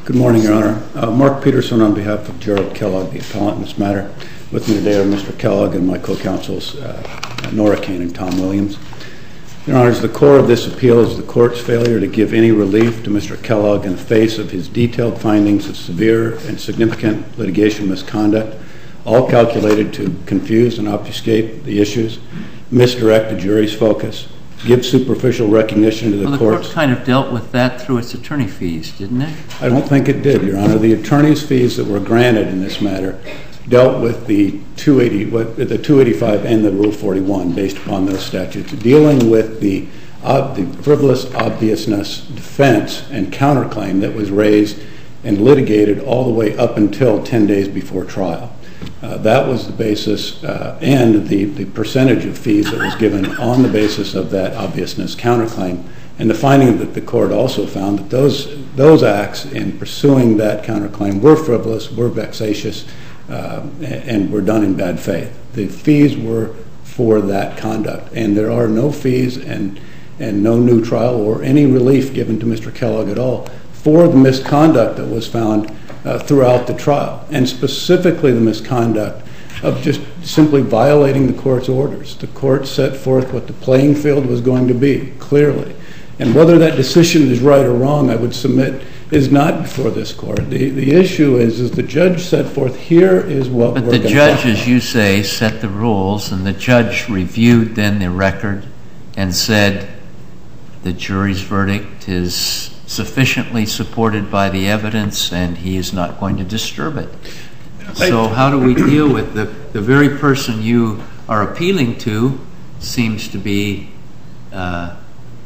Good morning, Your Honor. Mark Peterson on behalf of Gerald Kellogg, the appellant in this matter. With me today are Mr. Kellogg and my co-counsels, Nora Kane and Tom Williams. Your Honors, the core of this appeal is the court's failure to give any relief to Mr. Kellogg in the face of his detailed findings of severe and significant litigation misconduct, all calculated to confuse and obfuscate the issues, misdirect the jury's focus, give superficial recognition to the courts. Well, the court kind of dealt with that through its attorney fees, didn't it? I don't think it did, Your Honor. The attorney's fees that were granted in this matter dealt with the 285 and the Rule 41 based upon those statutes, dealing with the frivolous obviousness defense and counterclaim that was raised and litigated all the way up until 10 days before trial. That was the basis and the percentage of fees that was given on the basis of that obviousness counterclaim. And the finding that the court also found that those acts in pursuing that counterclaim were frivolous, were vexatious, and were done in bad faith. The fees were for that conduct, and there are no fees and no new trial or any relief given to Mr. Kellogg at all for the misconduct that was found throughout the trial, and specifically the misconduct of just simply violating the court's orders. The court set forth what the playing field was going to be, clearly. And whether that decision is right or wrong, I would submit, is not before this court. The issue is the judge set forth, here is what we're going to do. But the judge, as you say, set the rules, and the judge reviewed then the record and said the jury's verdict is sufficiently supported by the evidence and he is not going to disturb it. So how do we deal with the very person you are appealing to seems to be not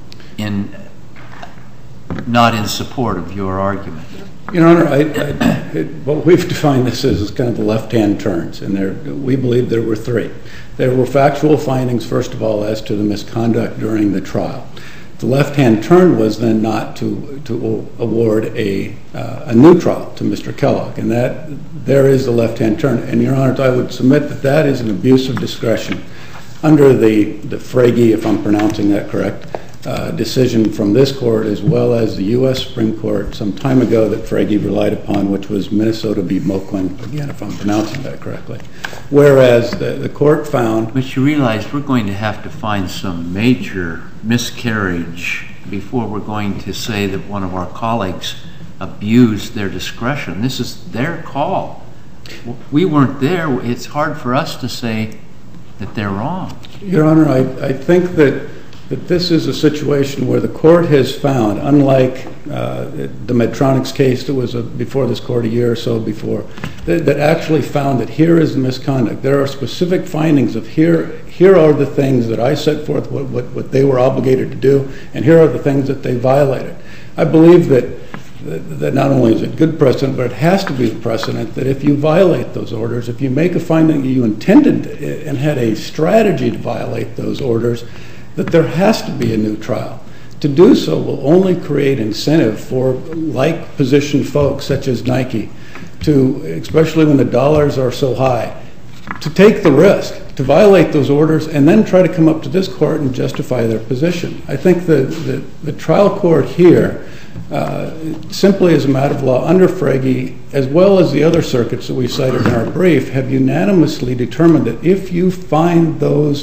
in support of your argument? Your Honor, what we've defined this as is kind of the left-hand turns, and we believe there were three. There were factual findings, first of all, as to the misconduct during the trial. The left-hand turn was then not to award a new trial to Mr. Kellogg, and that there is the left-hand turn. And, Your Honor, I would submit that that is an abuse of discretion under the Frege, if I'm pronouncing that correct, decision from this court, as well as the U.S. Supreme Court some time ago that Frege relied upon, which was Minnesota v. Moquin, again, if I'm pronouncing that correctly. Whereas the court found... But you realize we're going to have to find some major miscarriage before we're going to say that one of our colleagues abused their discretion. This is their call. We weren't there. It's hard for us to say that they're wrong. Your Honor, I think that this is a situation where the court has found, unlike the Medtronic's case that was before this court a year or so before, that actually found that here is the misconduct. There are specific findings of here are the things that I set forth, what they were obligated to do, and here are the things that they violated. I believe that not only is it good precedent, but it has to be the precedent that if you violate those orders, if you make a finding that you intended and had a strategy to violate those orders, that there has to be a new trial. To do so will only create incentive for like-positioned folks, such as Nike, to, especially when the dollars are so high, to take the risk, to violate those orders, and then try to come up to this court and justify their position. I think the trial court here, simply as a matter of law, under Frege, as well as the other circuits that we cited in our brief, have unanimously determined that if you find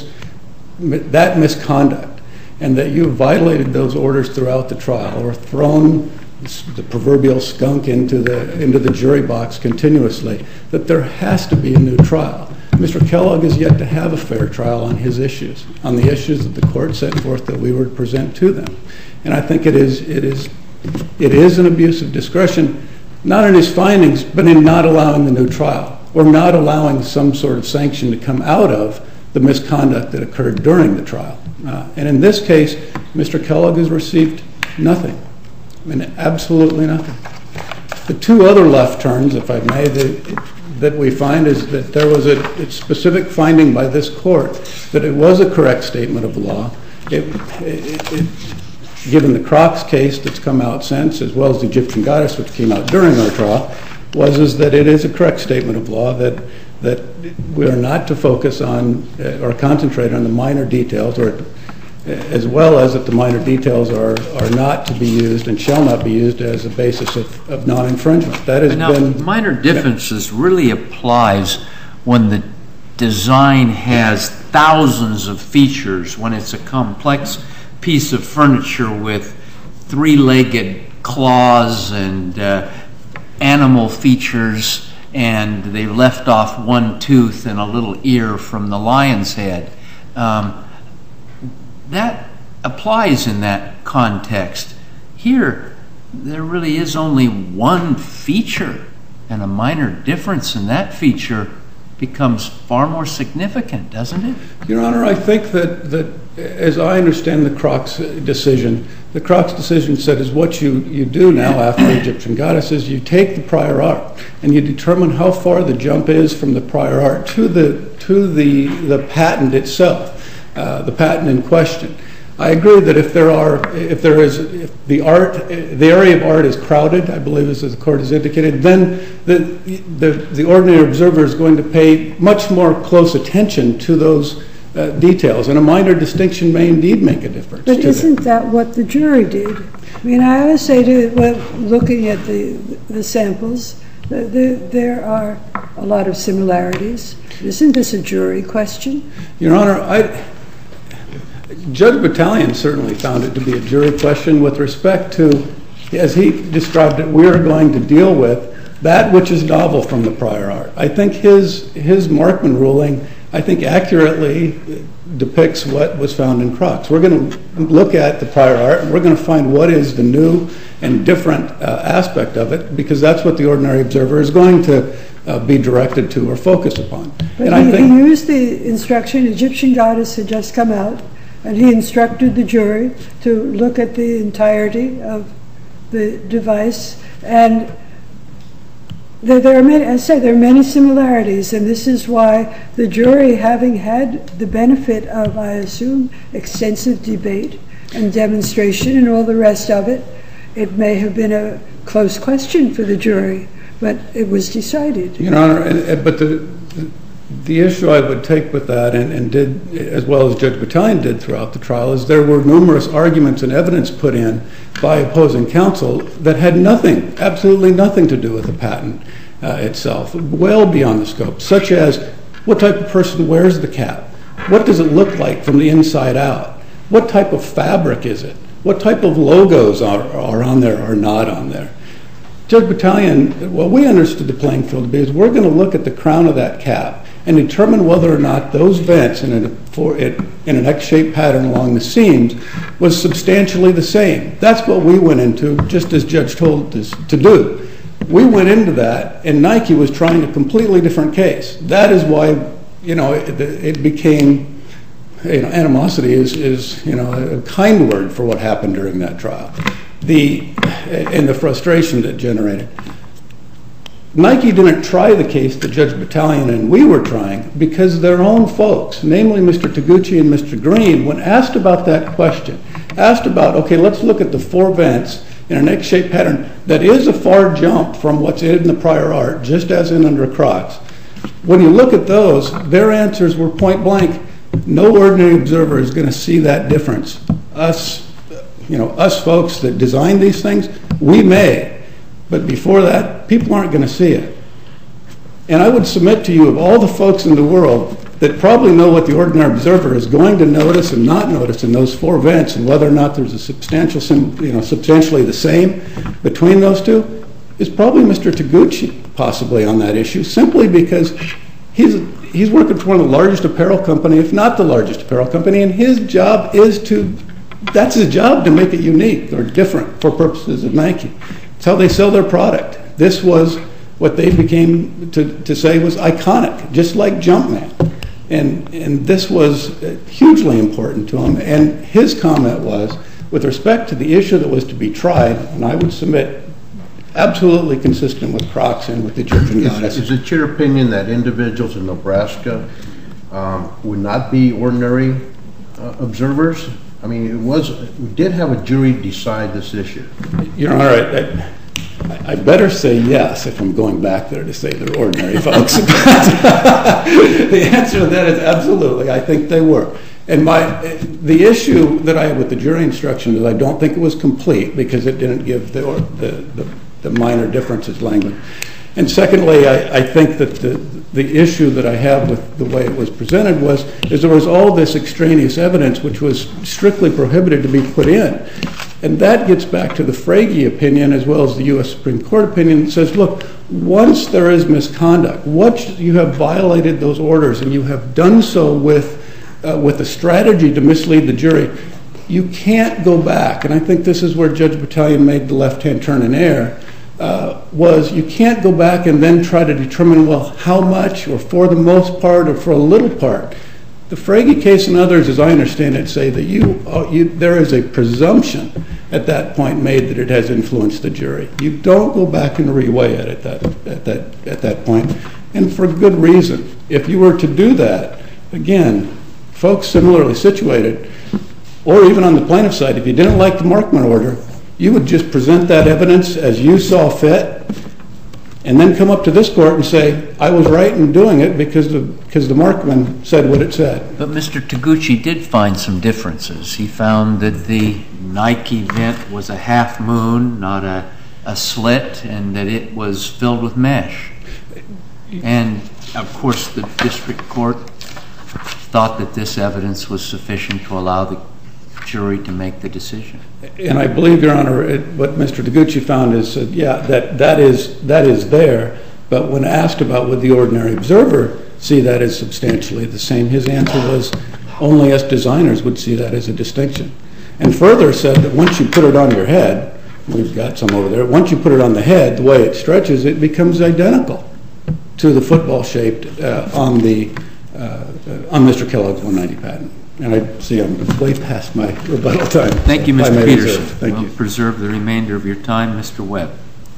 that misconduct and that you violated those orders throughout the trial or thrown the proverbial skunk into the jury box continuously, that there has to be a new trial. Mr. Kellogg is yet to have a fair trial on his issues, on the issues that the court set forth that we were to present to them. And I think it is an abuse of discretion, not in his findings, but in not allowing the new trial, or not allowing some sort of sanction to come out of the misconduct that occurred during the trial. And in this case, Mr. Kellogg has received nothing. I mean, absolutely nothing. The two other left turns, if I may, that we find is that there was a specific finding by this court that it was a correct statement of law. Given the Crocs case that's come out since, as well as the Egyptian Goddess, which came out during our trial, was that it is a correct statement of law that we are not to focus on or concentrate on the minor details as well as that the minor details are not to be used and shall not be used as a basis of non-infringement. That has been... Minor differences really applies when the design has thousands of features, when it's a complex piece of furniture with three-legged claws and animal features, and they left off one tooth and a little ear from the lion's head. That applies in that context. Here, there really is only one feature, and a minor difference in that feature becomes far more significant, doesn't it? Your Honor, I think that as I understand the Crocs decision said is what you do now after Egyptian Goddess is you take the prior art and you determine how far the jump is from the prior art to the patent itself, the patent in question. I agree that if the area of art is crowded, I believe as the Court has indicated, then the ordinary observer is going to pay much more close attention to those details, and a minor distinction may indeed make a difference. But isn't that what the jury did? I mean, I always say looking at the samples, there are a lot of similarities. Isn't this a jury question? Your Honor, Judge Battalion certainly found it to be a jury question with respect to, as he described it, we are going to deal with that which is novel from the prior art. I think his Markman ruling, I think, accurately depicts what was found in Crocs. We're going to look at the prior art, and we're going to find what is the new and different aspect of it, because that's what the ordinary observer is going to be directed to or focus upon. But he used the instruction, Egyptian Goddess had just come out, and he instructed the jury to look at the entirety of the device, and there are many, as I say, there are many similarities, and this is why the jury, having had the benefit of, I assume, extensive debate and demonstration and all the rest of it, it may have been a close question for the jury, but it was decided. Your Honor, but the issue I would take with that, and did, as well as Judge Battalion did throughout the trial, is there were numerous arguments and evidence put in by opposing counsel that had nothing, absolutely nothing to do with the patent itself, well beyond the scope, such as what type of person wears the cap? What does it look like from the inside out? What type of fabric is it? What type of logos are on there or not on there? Judge Battalion, what we understood the playing field to be is we're going to look at the crown of that cap and determine whether or not those vents in an X-shaped pattern along the seams was substantially the same. That's what we went into, just as Judge told us to do. We went into that, and Nike was trying a completely different case. That is why, it became, animosity is a kind word for what happened during that trial. And the frustration that generated. Nike didn't try the case that Judge Battalion and we were trying because their own folks, namely Mr. Taguchi and Mr. Green, when asked about that question, asked about, okay, let's look at the four vents in an X-shaped pattern that is a far jump from what's in the prior art, just as in under Crocs. When you look at those, their answers were point blank. No ordinary observer is going to see that difference. Us folks that design these things, we may. But before that, people aren't going to see it. And I would submit to you, of all the folks in the world that probably know what the ordinary observer is going to notice and not notice in those four vents, and whether or not there's a substantially the same between those two, is probably Mr. Taguchi, possibly on that issue, simply because he's working for one of the largest apparel company, if not the largest apparel company, and his job is that's his job, to make it unique or different for purposes of Nike. It's how they sell their product. This was what they became to say was iconic, just like Jumpman. And this was hugely important to him. And his comment was, with respect to the issue that was to be tried, and I would submit absolutely consistent with Crocs and with the Egyptian Goddess. Is it your opinion that individuals in Nebraska would not be ordinary observers? I mean, we did have a jury decide this issue. You're all right. I better say yes if I'm going back there to say they're ordinary folks. The answer to that is absolutely. I think they were. And the issue that I have with the jury instruction is I don't think it was complete because it didn't give the minor differences language. And secondly, I think that the issue that I have with the way it was presented is there was all this extraneous evidence which was strictly prohibited to be put in. And that gets back to the Frege opinion as well as the U.S. Supreme Court opinion that says, look, once there is misconduct, once you have violated those orders and you have done so with a strategy to mislead the jury, you can't go back. And I think this is where Judge Battalion made the left-hand turn in air, was you can't go back and then try to determine, well, how much or for the most part or for a little part. The Frege case and others, as I understand it, say that there is a presumption at that point made that it has influenced the jury. You don't go back and reweigh it at that point, and for good reason. If you were to do that, again, folks similarly situated, or even on the plaintiff's side, if you didn't like the Markman order, you would just present that evidence as you saw fit, and then come up to this court and say, I was right in doing it because the Markman said what it said. But Mr. Taguchi did find some differences. He found that the Nike vent was a half moon, not a slit, and that it was filled with mesh. And, of course, the district court thought that this evidence was sufficient to allow the jury to make the decision. And I believe, Your Honor, what Mr. Taguchi found is, that is there, but when asked about would the ordinary observer see that as substantially the same, his answer was only us designers would see that as a distinction. And further said that once you put it on your head, we've got some over there, once you put it on the head, the way it stretches, it becomes identical to the football shaped on Mr. Kellogg's 190 patent. And I see I'm way past my rebuttal time. Thank you, Mr. Peterson. Thank you. Preserve the remainder of your time. Mr. Webb.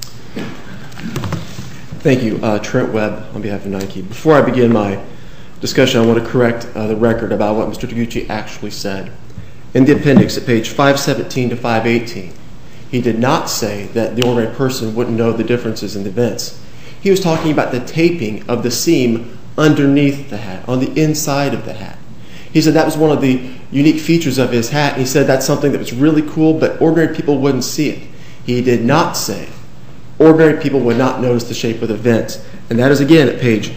Thank you. Trent Webb on behalf of Nike. Before I begin my discussion, I want to correct the record about what Mr. Taguchi actually said. In the appendix at page 517 to 518, he did not say that the ordinary person wouldn't know the differences in the vents. He was talking about the taping of the seam underneath the hat, on the inside of the hat. He said that was one of the unique features of his hat. He said that's something that was really cool, but ordinary people wouldn't see it. He did not say ordinary people would not notice the shape of the vents. And that is, again, at page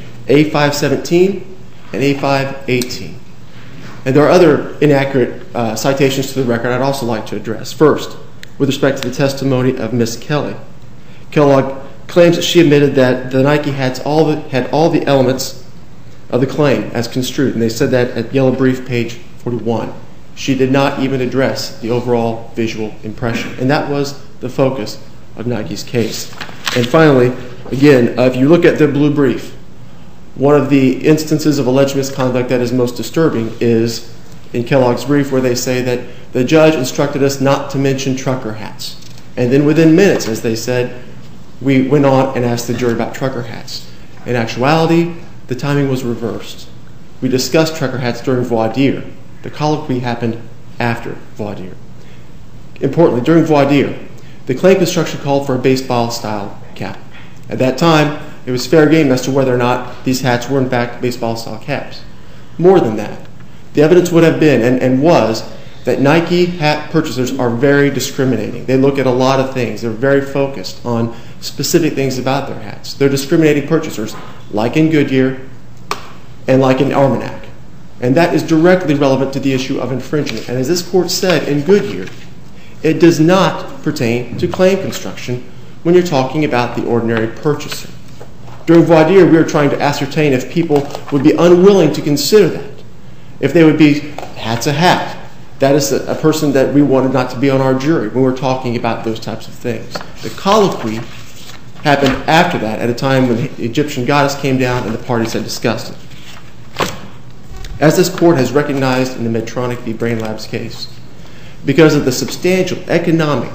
A517 and A518. And there are other inaccurate citations to the record I'd also like to address. First, with respect to the testimony of Miss Kelly, Kellogg claims that she admitted that the Nike hats had all the elements of the claim as construed, and they said that at Yellow Brief, page 41. She did not even address the overall visual impression, and that was the focus of Nike's case. And finally, again, if you look at the Blue Brief, one of the instances of alleged misconduct that is most disturbing is in Kellogg's brief where they say that the judge instructed us not to mention trucker hats. And then within minutes, as they said, we went on and asked the jury about trucker hats. In actuality, the timing was reversed. We discussed trucker hats during voir dire. The colloquy happened after voir dire. Importantly, during voir dire, the claim construction called for a baseball-style cap. At that time, it was fair game as to whether or not these hats were in fact baseball-style caps. More than that, the evidence would have been and was that Nike hat purchasers are very discriminating. They look at a lot of things. They're very focused on specific things about their hats. They're discriminating purchasers, like in Goodyear and like in Armagnac. And that is directly relevant to the issue of infringement. And as this court said in Goodyear, it does not pertain to claim construction when you're talking about the ordinary purchaser. During voir dire, we were trying to ascertain if people would be unwilling to consider that. If they would be, hat's a hat. That is a person that we wanted not to be on our jury when we're talking about those types of things. The colloquy happened after that, at a time when the Egyptian goddess came down and the parties had discussed it. As this court has recognized in the Medtronic v. Brain Labs case, because of the substantial economic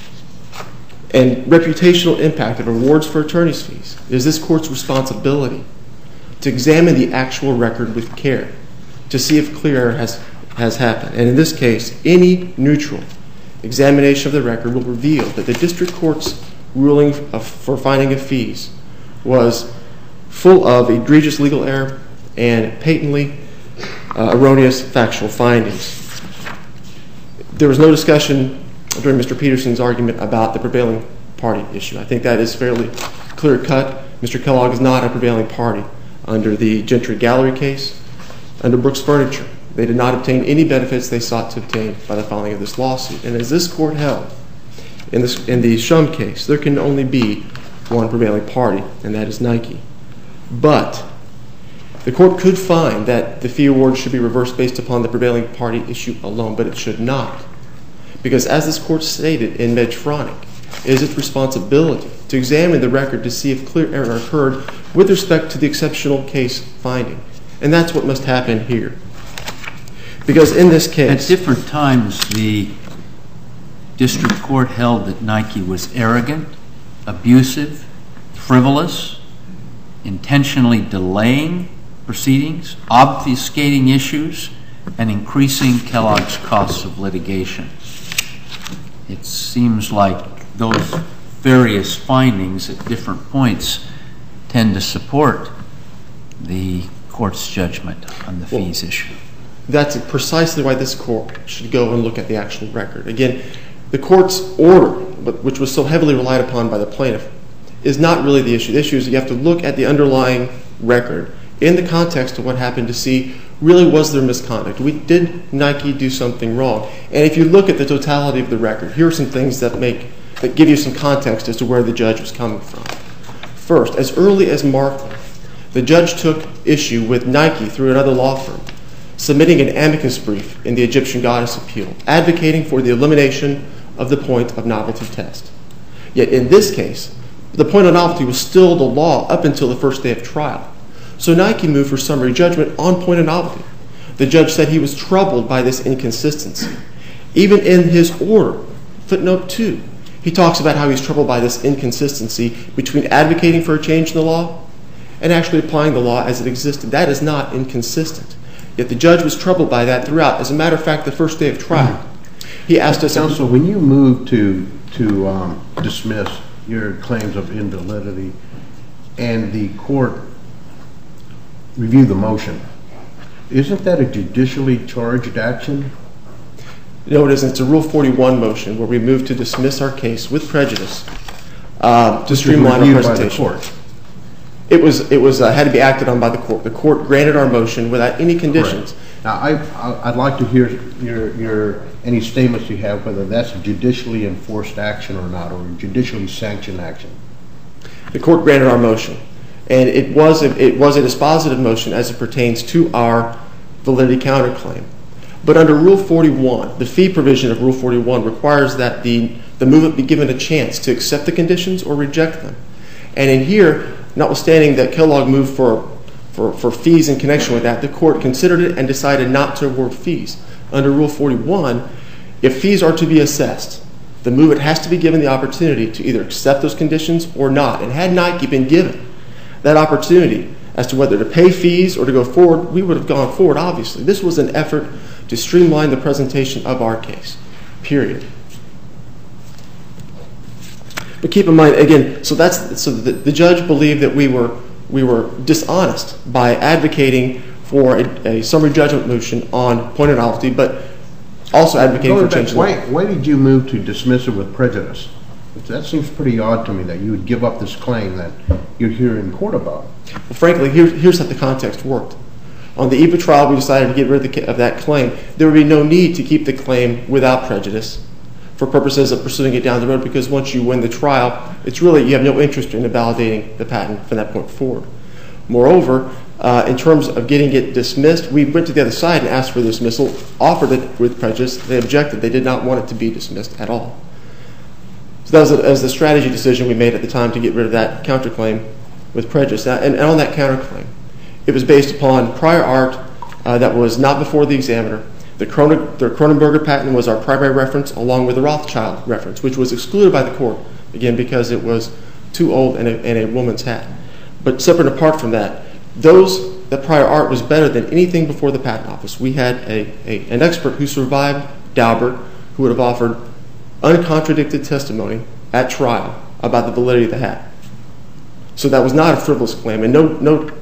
and reputational impact of awards for attorney's fees, it is this court's responsibility to examine the actual record with care to see if clear error has happened. And in this case, any neutral examination of the record will reveal that the district court's ruling for finding of fees was full of egregious legal error and patently erroneous factual findings. There was no discussion during Mr. Peterson's argument about the prevailing party issue. I think that is fairly clear-cut. Mr. Kellogg is not a prevailing party under the Gentry Gallery case. Under Brooks Furniture, they did not obtain any benefits they sought to obtain by the filing of this lawsuit. And as this court held in the Shum case, there can only be one prevailing party, and that is Nike. But the court could find that the fee award should be reversed based upon the prevailing party issue alone, but it should not. Because as this court stated in Medtronic, it is its responsibility to examine the record to see if clear error occurred with respect to the exceptional case finding. And that's what must happen here. Because in this case... At different times, the district court held that Nike was arrogant, abusive, frivolous, intentionally delaying proceedings, obfuscating issues, and increasing Kellogg's costs of litigation. It seems like those various findings at different points tend to support the court's judgment on the fees issue. That's precisely why this court should go and look at the actual record. Again, the court's order, which was so heavily relied upon by the plaintiff, is not really the issue. The issue is that you have to look at the underlying record in the context of what happened to see, really was there misconduct? Did Nike do something wrong? And if you look at the totality of the record, here are some things that give you some context as to where the judge was coming from. First, as early as Markland, the judge took issue with Nike through another law firm, submitting an amicus brief in the Egyptian Goddess Appeal, advocating for the elimination of the point of novelty test. Yet in this case, the point of novelty was still the law up until the first day of trial. So Nike moved for summary judgment on point of novelty. The judge said he was troubled by this inconsistency. Even in his order, footnote 2, he talks about how he's troubled by this inconsistency between advocating for a change in the law and actually applying the law as it existed. That is not inconsistent. Yet the judge was troubled by that throughout. As a matter of fact, the first day of trial, he asked us... Counsel, when you moved to dismiss your claims of invalidity and the court reviewed the motion, isn't that a judicially charged action? No, it isn't. It's a Rule 41 motion where we moved to dismiss our case with prejudice to streamline our presentation. By the court. It was had to be acted on by the court. The court granted our motion without any conditions. Correct. Now, I'd like to hear any statements you have, whether that's a judicially enforced action or not, or a judicially sanctioned action. The court granted our motion, and it was a dispositive motion as it pertains to our validity counterclaim. But under Rule 41, the fee provision of Rule 41 requires that the movement be given a chance to accept the conditions or reject them. And in here, notwithstanding that Kellogg moved for fees in connection with that, the court considered it and decided not to award fees. Under Rule 41, if fees are to be assessed, the movement has to be given the opportunity to either accept those conditions or not. And had Nike been given that opportunity as to whether to pay fees or to go forward, we would have gone forward, obviously. This was an effort to streamline the presentation of our case, period. But keep in mind, again, so the judge believed that we were dishonest by advocating for a summary judgment motion on point of novelty, but also advocating for change in the law. Why did you move to dismiss it with prejudice? That seems pretty odd to me, that you would give up this claim that you're here in court about. Well, frankly, here's how the context worked. On the eve of trial, we decided to get rid of that claim. There would be no need to keep the claim without prejudice for purposes of pursuing it down the road, because once you win the trial, it's really, you have no interest in validating the patent from that point forward. Moreover, in terms of getting it dismissed, we went to the other side and asked for the dismissal, offered it with prejudice. They objected. They did not want it to be dismissed at all. So that was the strategy decision we made at the time to get rid of that counterclaim with prejudice. And on that counterclaim, it was based upon prior art that was not before the examiner. The Cronenberger patent was our primary reference, along with the Rothschild reference, which was excluded by the court, again, because it was too old and a woman's hat. But separate and apart from that, that prior art was better than anything before the patent office. We had an expert who survived Daubert, who would have offered uncontradicted testimony at trial about the validity of the hat. So that was not a frivolous claim, and no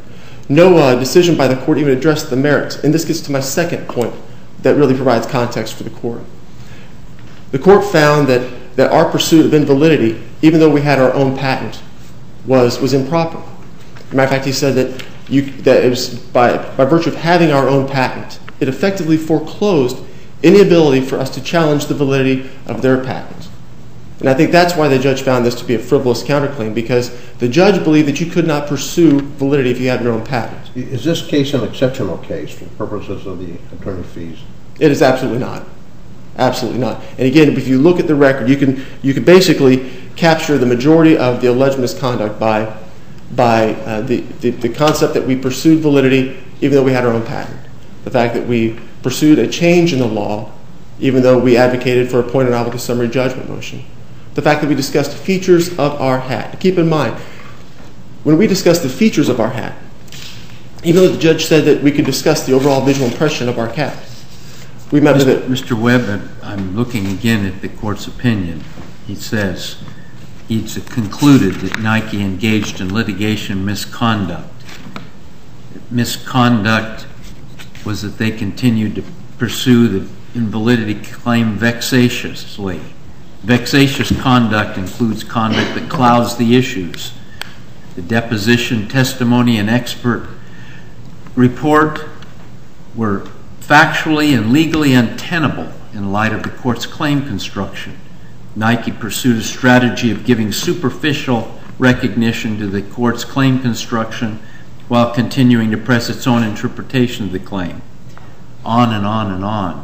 decision by the court even addressed the merits. And this gets to my second point that really provides context for the court. The court found that our pursuit of invalidity, even though we had our own patent, was improper. As a matter of fact, he said that it was by virtue of having our own patent, it effectively foreclosed any ability for us to challenge the validity of their patent. And I think that's why the judge found this to be a frivolous counterclaim, because the judge believed that you could not pursue validity if you had your own patent. Is this case an exceptional case for purposes of the attorney fees? It is absolutely not. Absolutely not. And again, if you look at the record, you can basically capture the majority of the alleged misconduct by the concept that we pursued validity even though we had our own patent. The fact that we pursued a change in the law even though we advocated for a point of obligatory summary judgment motion. The fact that we discussed features of our hat. Keep in mind, when we discussed the features of our hat, even though the judge said that we could discuss the overall visual impression of our cap, we met with it. Mr. Webb, I'm looking again at the court's opinion. He says it's concluded that Nike engaged in litigation misconduct. Misconduct was that they continued to pursue the invalidity claim vexatiously. Vexatious conduct includes conduct that clouds the issues. The deposition, testimony, and expert report were factually and legally untenable in light of the court's claim construction. Nike pursued a strategy of giving superficial recognition to the court's claim construction while continuing to press its own interpretation of the claim. On and on and on.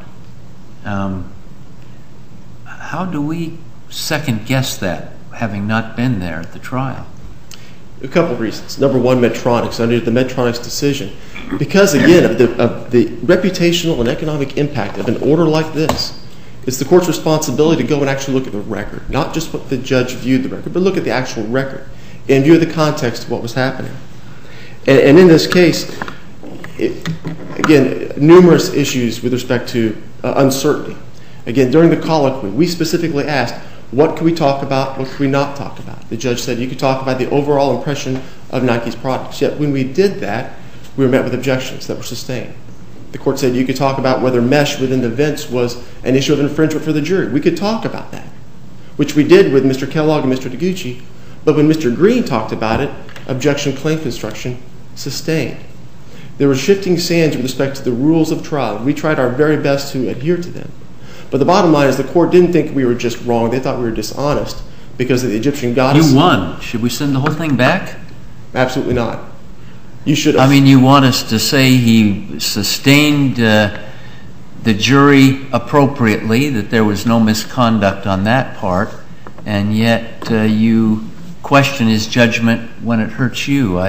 How do we second guess that, having not been there at the trial? A couple of reasons. Number one, Medtronics, under the Medtronics decision. Because, again, of the reputational and economic impact of an order like this, it's the court's responsibility to go and actually look at the record, not just what the judge viewed the record, but look at the actual record and view the context of what was happening. And in this case, again, numerous issues with respect to uncertainty. Again, during the colloquy, we specifically asked, what can we talk about, what can we not talk about? The judge said you could talk about the overall impression of Nike's products. Yet when we did that, we were met with objections that were sustained. The court said you could talk about whether mesh within the vents was an issue of infringement for the jury. We could talk about that, which we did with Mr. Kellogg and Mr. Taguchi. But when Mr. Green talked about it, objection claim construction sustained. There were shifting sands with respect to the rules of trial. We tried our very best to adhere to them. But the bottom line is the court didn't think we were just wrong. They thought we were dishonest because of the Egyptian goddess. You won. Should we send the whole thing back? Absolutely not. You should have. I mean, you want us to say he sustained the jury appropriately, that there was no misconduct on that part, and yet you question his judgment when it hurts you.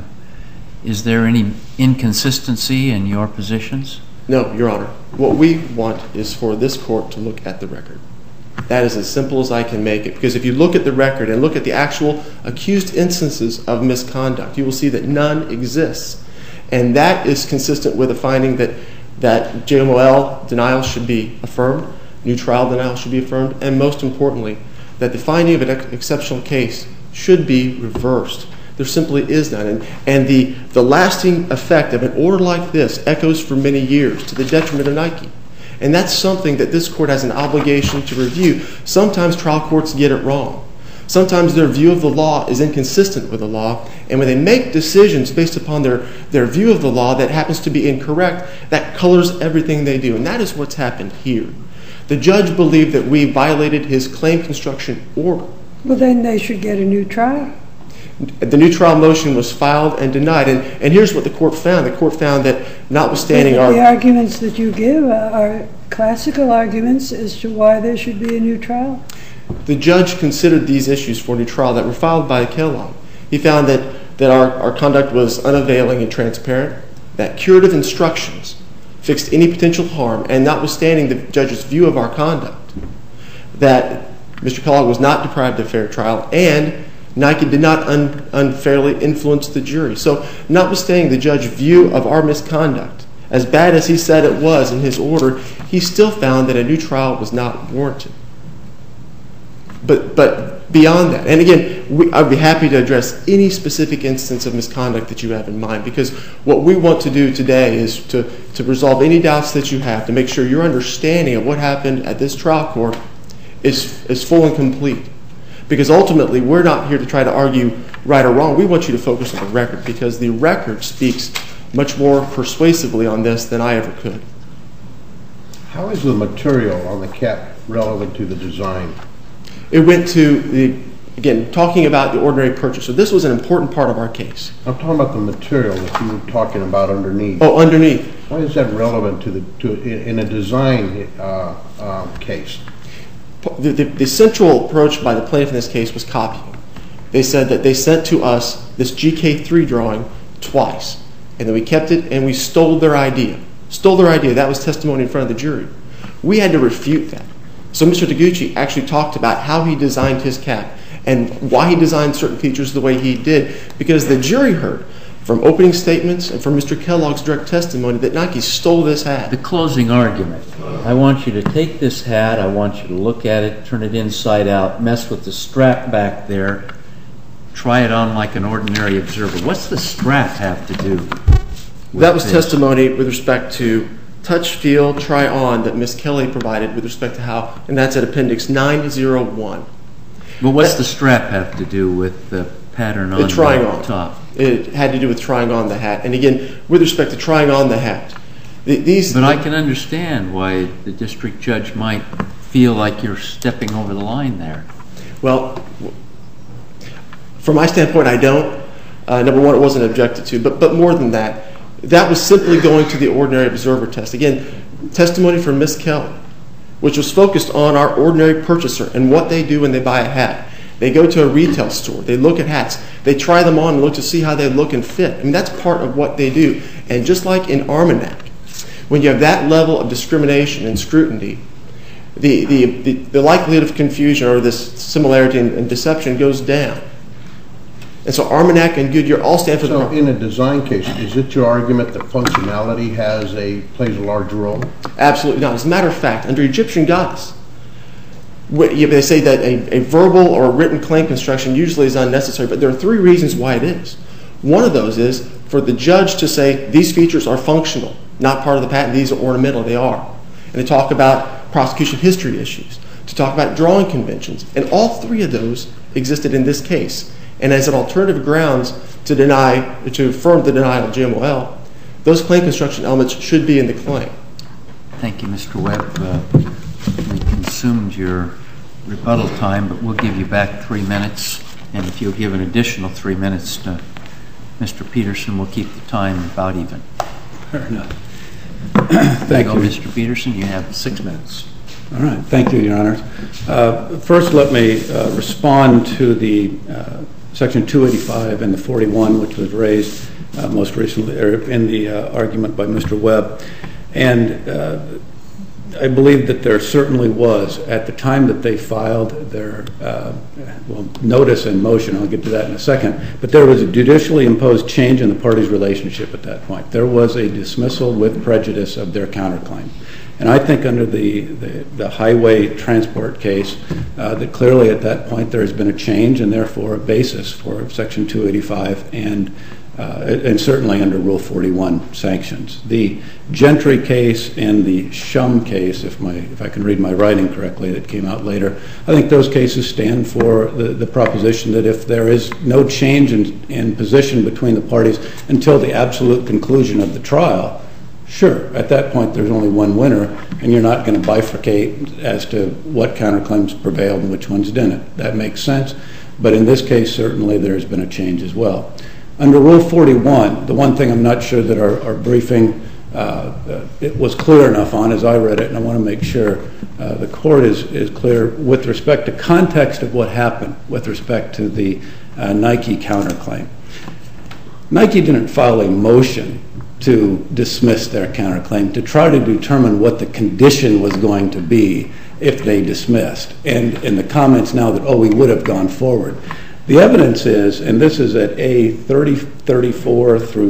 Is there any inconsistency in your positions? No, Your Honor. What we want is for this court to look at the record. That is as simple as I can make it. Because if you look at the record and look at the actual accused instances of misconduct, you will see that none exists. And that is consistent with the finding that JMOL denial should be affirmed, new trial denial should be affirmed, and most importantly, that the finding of an exceptional case should be reversed. There simply is none. And the lasting effect of an order like this echoes for many years to the detriment of Nike. And that's something that this court has an obligation to review. Sometimes trial courts get it wrong. Sometimes their view of the law is inconsistent with the law. And when they make decisions based upon their view of the law that happens to be incorrect, that colors everything they do. And that is what's happened here. The judge believed that we violated his claim construction order. Well, then they should get a new trial. The new trial motion was filed and denied. And here's what the court found. The court found that notwithstanding our... The arguments that you give are classical arguments as to why there should be a new trial. The judge considered these issues for a new trial that were filed by Kellogg. He found that our conduct was unavailing and transparent, that curative instructions fixed any potential harm, and notwithstanding the judge's view of our conduct, that Mr. Kellogg was not deprived of fair trial, and Nike did not unfairly influence the jury. So notwithstanding the judge's view of our misconduct, as bad as he said it was in his order, he still found that a new trial was not warranted. But But beyond that, and again, I'd be happy to address any specific instance of misconduct that you have in mind, because what we want to do today is to resolve any doubts that you have, to make sure your understanding of what happened at this trial court is full and complete. Because ultimately, we're not here to try to argue right or wrong. We want you to focus on the record, because the record speaks much more persuasively on this than I ever could. How is the material on the cap relevant to the design? It went to again, talking about the ordinary purchaser. This was an important part of our case. I'm talking about the material that you were talking about underneath. Oh, underneath. Why is that relevant in a design case? The central approach by the plaintiff in this case was copying. They said that they sent to us this GK3 drawing twice, and then we kept it and we stole their idea. Stole their idea. That was testimony in front of the jury. We had to refute that. So Mr. Taguchi actually talked about how he designed his cap and why he designed certain features the way he did, because the jury heard from opening statements and from Mr. Kellogg's direct testimony that Nike stole this hat. The closing argument. I want you to take this hat, I want you to look at it, turn it inside out, mess with the strap back there, try it on like an ordinary observer. What's the strap have to do with That was this? testimony with respect to touch, feel, try on that Ms. Kelly provided with respect to how, and that's at Appendix 901. But what's the strap have to do with the pattern on the top? It had to do with trying on the hat. And again, with respect to trying on the hat, But I can understand why the district judge might feel like you're stepping over the line there. Well, from my standpoint, I don't. Number one, it wasn't objected to. But more than that, that was simply going to the ordinary observer test. Again, testimony from Ms. Kelly, which was focused on our ordinary purchaser and what they do when they buy a hat. They go to a retail store. They look at hats. They try them on and look to see how they look and fit. I mean, that's part of what they do. And just like in Armagnac, when you have that level of discrimination and scrutiny, the likelihood of confusion or this similarity and deception goes down. And so Armagnac and Goodyear all stand for the... So in a design case, is it your argument that functionality plays a large role? Absolutely not. As a matter of fact, under Egyptian goddess, they say that a verbal or a written claim construction usually is unnecessary, but there are three reasons why it is. One of those is for the judge to say these features are functional, not part of the patent, these are ornamental, they are. And to talk about prosecution history issues, to talk about drawing conventions, and all three of those existed in this case. And as an alternative grounds to affirm the denial of GMOL, those claim construction elements should be in the claim. Thank you, Mr. Webb. We consumed your rebuttal time, but we'll give you back 3 minutes. And if you'll give an additional 3 minutes to Mr. Peterson, we'll keep the time about even. Fair enough. Thank you. Mr. Peterson, you have 6 minutes. All right. Thank you, Your Honor. First, let me respond to the Section 285 and the 41, which was raised most recently in the argument by Mr. Webb. And I believe that there certainly was, at the time that they filed their notice and motion, I'll get to that in a second, but there was a judicially imposed change in the parties' relationship at that point. There was a dismissal with prejudice of their counterclaim. And I think under the highway transport case, that clearly at that point there has been a change and therefore a basis for Section 285 and certainly under Rule 41 sanctions. The Gentry case and the Shum case, if I can read my writing correctly, that came out later, I think those cases stand for the proposition that if there is no change in position between the parties until the absolute conclusion of the trial, sure, at that point there's only one winner, and you're not going to bifurcate as to what counterclaims prevailed and which ones didn't. That makes sense. But in this case, certainly there's been a change as well. Under Rule 41, the one thing I'm not sure that our briefing it was clear enough on as I read it, and I want to make sure the Court is clear with respect to context of what happened with respect to the Nike counterclaim. Nike didn't file a motion to dismiss their counterclaim to try to determine what the condition was going to be if they dismissed. And in the comments now that, we would have gone forward. The evidence is, and this is at A3034 through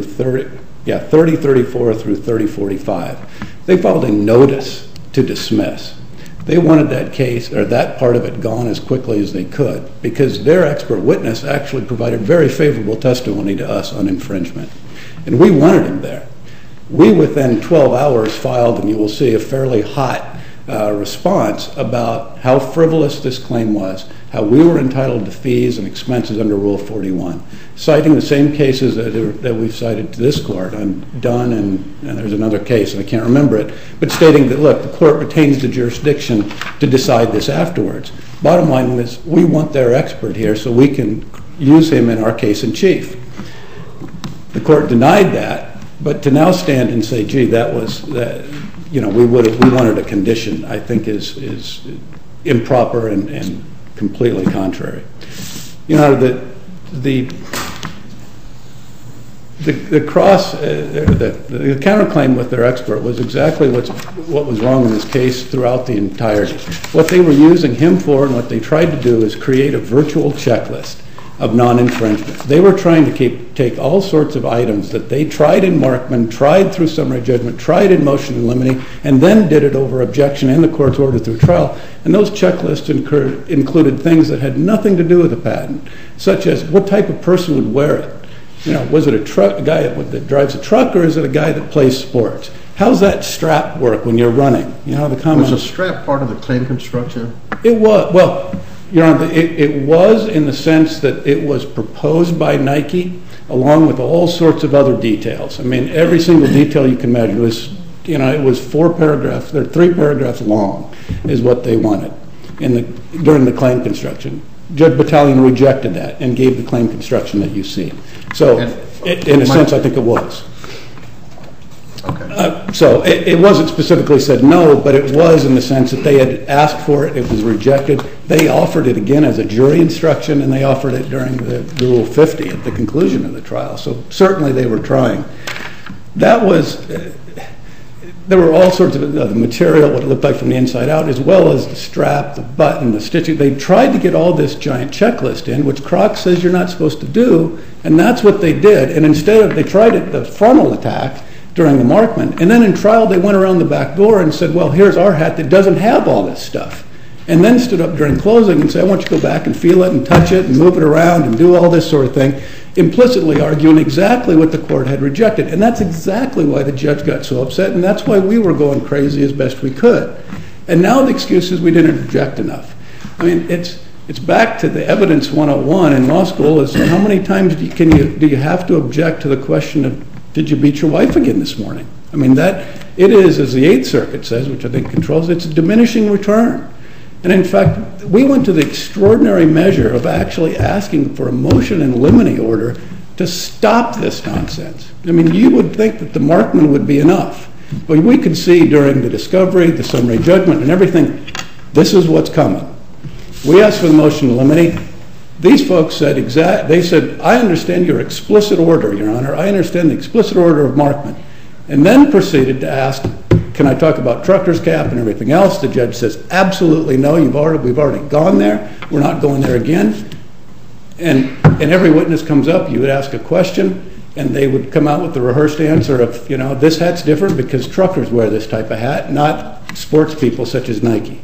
3045, they filed a notice to dismiss. They wanted that case, or that part of it, gone as quickly as they could, because their expert witness actually provided very favorable testimony to us on infringement. And we wanted him there. We, within 12 hours, filed, and you will see, a fairly hot response about how frivolous this claim was, how we were entitled to fees and expenses under Rule 41, citing the same cases that we've cited to this court on Dunn, and there's another case, and I can't remember it, but stating that, look, the court retains the jurisdiction to decide this afterwards. Bottom line is, we want their expert here so we can use him in our case in chief. The court denied that, but to now stand and say, gee, that was, we wanted a condition, I think is improper and completely contrary. The counterclaim with their expert was exactly what was wrong in this case throughout the entirety. What they were using him for, and what they tried to do, is create a virtual checklist of non-infringement. They were trying to take all sorts of items that they tried in Markman, tried through summary judgment, tried in motion in limine, and then did it over objection in the court's order through trial. And those checklists included things that had nothing to do with the patent, such as what type of person would wear it. Was it a guy that drives a truck, or is it a guy that plays sports? How's that strap work when you're running? Was a strap part of the claim construction? It was. Well, Your Honor, it was in the sense that it was proposed by Nike, along with all sorts of other details. I mean, every single detail you can imagine was, it was 4 paragraphs, they're 3 paragraphs long, is what they wanted during the claim construction. Judge Battalion rejected that and gave the claim construction that you see. So, in a sense, I think it was. Okay. So it wasn't specifically said no, but it was in the sense that they had asked for it, it was rejected. They offered it again as a jury instruction, and they offered it during the Rule 50 at the conclusion of the trial. So certainly they were trying. That was, there were all sorts of the material, what it looked like from the inside out, as well as the strap, the button, the stitching. They tried to get all this giant checklist in, which Crocs says you're not supposed to do, and that's what they did. And instead of, they tried it, the frontal attack, during the Markman, and then in trial they went around the back door and said, well, here's our hat that doesn't have all this stuff. And then stood up during closing and said, I want you to go back and feel it and touch it and move it around and do all this sort of thing, implicitly arguing exactly what the court had rejected. And that's exactly why the judge got so upset, and that's why we were going crazy as best we could. And now the excuse is we didn't object enough. I mean, it's back to the evidence 101 in law school, is how many times do you have to object to the question of, did you beat your wife again this morning? I mean, it is, as the Eighth Circuit says, which I think controls, it's a diminishing return. And in fact, we went to the extraordinary measure of actually asking for a motion in limine order to stop this nonsense. I mean, you would think that the Markman would be enough. But we could see during the discovery, the summary judgment, and everything, this is what's coming. We asked for the motion in limine. These folks said, they said, I understand your explicit order, Your Honor. I understand the explicit order of Markman. And then proceeded to ask, can I talk about trucker's cap and everything else? The judge says, absolutely no. We've already gone there. We're not going there again. And every witness comes up, you would ask a question, and they would come out with the rehearsed answer of, this hat's different because truckers wear this type of hat, not sports people such as Nike.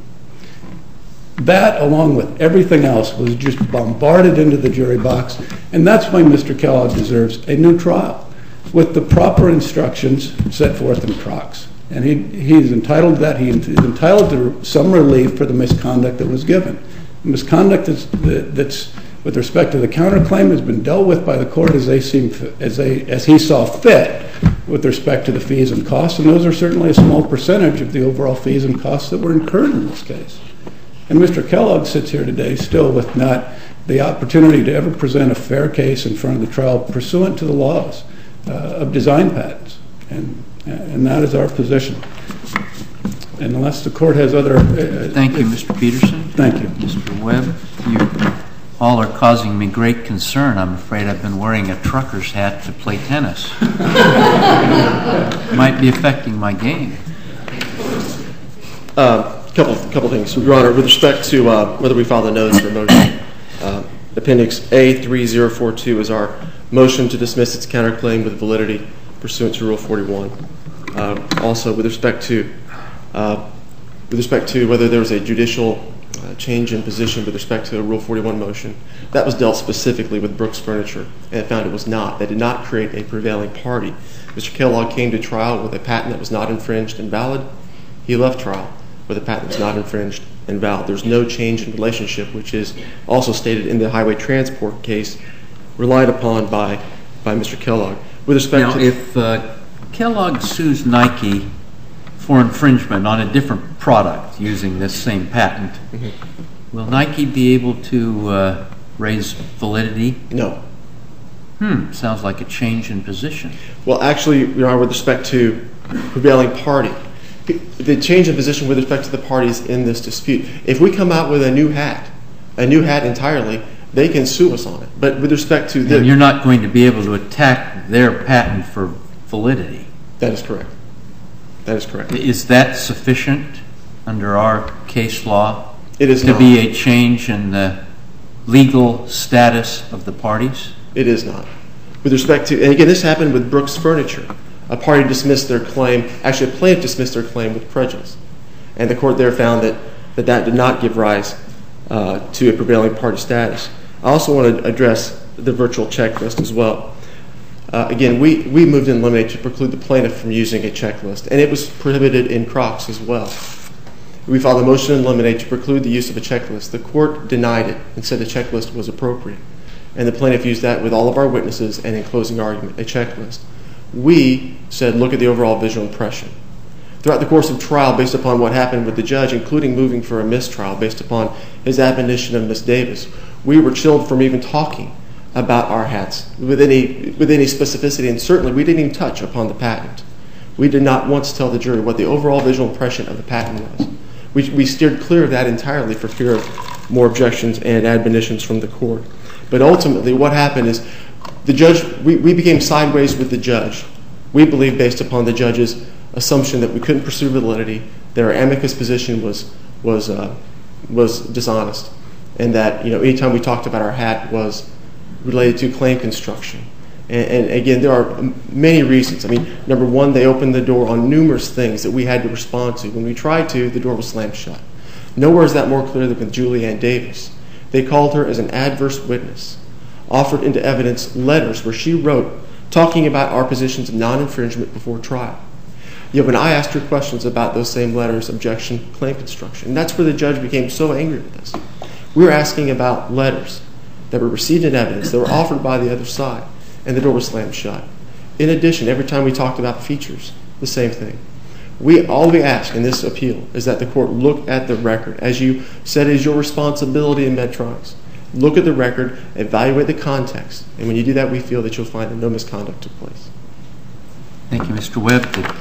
That, along with everything else, was just bombarded into the jury box, and that's why Mr. Kellogg deserves a new trial with the proper instructions set forth in Crocs. And he's entitled to that. He is entitled to some relief for the misconduct that was given. The misconduct that's with respect to the counterclaim has been dealt with by the court as he saw fit with respect to the fees and costs, and those are certainly a small percentage of the overall fees and costs that were incurred in this case. And Mr. Kellogg sits here today still with not the opportunity to ever present a fair case in front of the trial pursuant to the laws of design patents. And that is our position. And unless the court has other... Thank you, Mr. Peterson. Thank you. Mr. Webb, you all are causing me great concern. I'm afraid I've been wearing a trucker's hat to play tennis. Might be affecting my game. Couple things, Your Honor. With respect to whether we file the notice for motion, Appendix A3042 is our motion to dismiss its counterclaim with validity pursuant to Rule 41. Also, with respect to with respect to whether there was a judicial change in position with respect to a Rule 41 motion. That was dealt specifically with Brooks Furniture, and it found it was not. That did not create a prevailing party. Mr. Kellogg came to trial with a patent that was not infringed and valid. He left trial with a patent that was not infringed and valid. There's no change in relationship, which is also stated in the highway transport case relied upon by Mr. Kellogg. With respect now, to if Kellogg sues Nike for infringement on a different product using this same patent, will Nike be able to raise validity? No. Sounds like a change in position. Well, actually, with respect to prevailing party, the change in position with respect to the parties in this dispute, if we come out with a new hat entirely, they can sue us on it. But with respect to And you're not going to be able to attack their patent for validity. That is correct. That is correct. Is that sufficient under our case law? It is to not. be a change in the legal status of the parties? It is not. With respect to, and again, this happened with Brooks Furniture. A party dismissed their claim, actually a plaintiff dismissed their claim with prejudice. And the court there found that did not give rise to a prevailing party status. I also want to address the virtual checklist as well. Again, we moved in limine to preclude the plaintiff from using a checklist, and it was prohibited in Crocs as well. We filed a motion in limine to preclude the use of a checklist. The court denied it and said the checklist was appropriate. And the plaintiff used that with all of our witnesses and in closing argument, a checklist. We said, look at the overall visual impression. Throughout the course of trial, based upon what happened with the judge, including moving for a mistrial based upon his admonition of Ms. Davis, we were chilled from even talking about our hats with any specificity, and certainly we didn't even touch upon the patent. We did not once tell the jury what the overall visual impression of the patent was. We steered clear of that entirely for fear of more objections and admonitions from the court. But ultimately what happened is the judge, we became sideways with the judge. We believe, based upon the judge's assumption that we couldn't pursue validity, that our amicus position was dishonest, and that anytime we talked about our hat was related to claim construction. And again, there are many reasons. I mean, number one, they opened the door on numerous things that we had to respond to. When we tried to, the door was slammed shut. Nowhere is that more clear than with Julianne Davis. They called her as an adverse witness, offered into evidence letters where she wrote talking about our positions of non-infringement before trial. When I asked her questions about those same letters, objection, claim construction, and that's where the judge became so angry with us. We were asking about letters that were received in evidence that were offered by the other side, and the door was slammed shut. In addition, every time we talked about features, the same thing. All we ask in this appeal is that the court look at the record. As you said, is your responsibility in Medtronics. Look at the record, evaluate the context, and when you do that, we feel that you'll find that no misconduct took place. Thank you, Mr. Webb. The